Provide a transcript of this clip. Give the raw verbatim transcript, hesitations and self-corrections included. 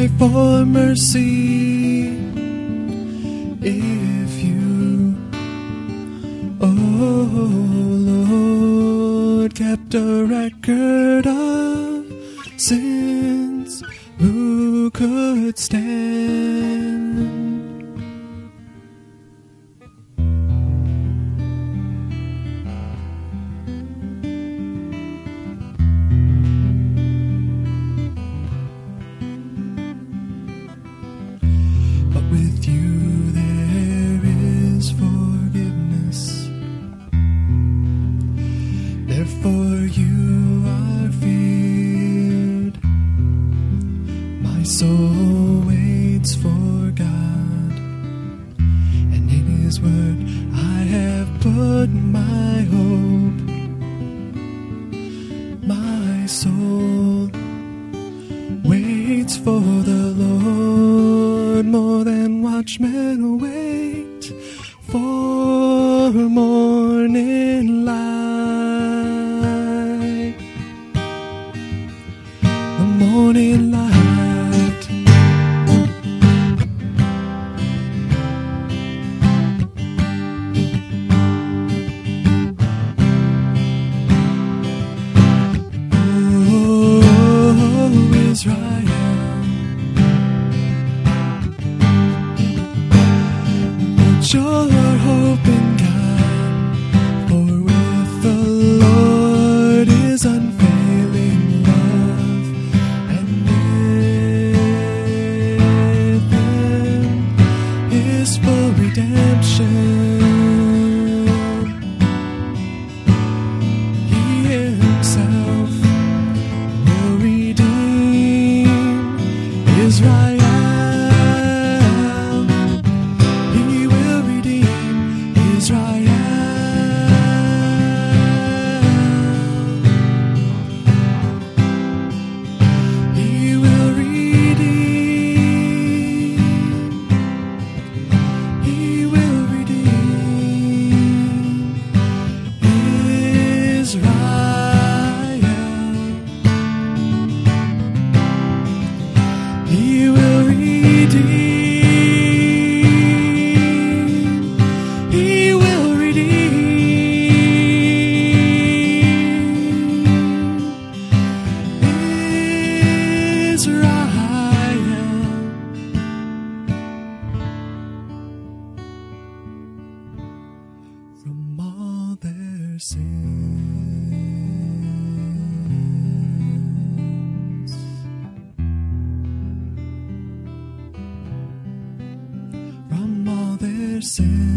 cry for mercy. If you, oh Lord, kept a record of sins, who could stand? With you there is forgiveness, therefore you are feared. My soul waits for God, and in His word I have put my hope. My soul waits for the Lord, more than watchmen await for morning light. The morning light. Oh, Israel, your hope in God, for with the Lord is unfailing love, and with Him is full redemption. He Himself will redeem Israel. From all their sins, from all their sins.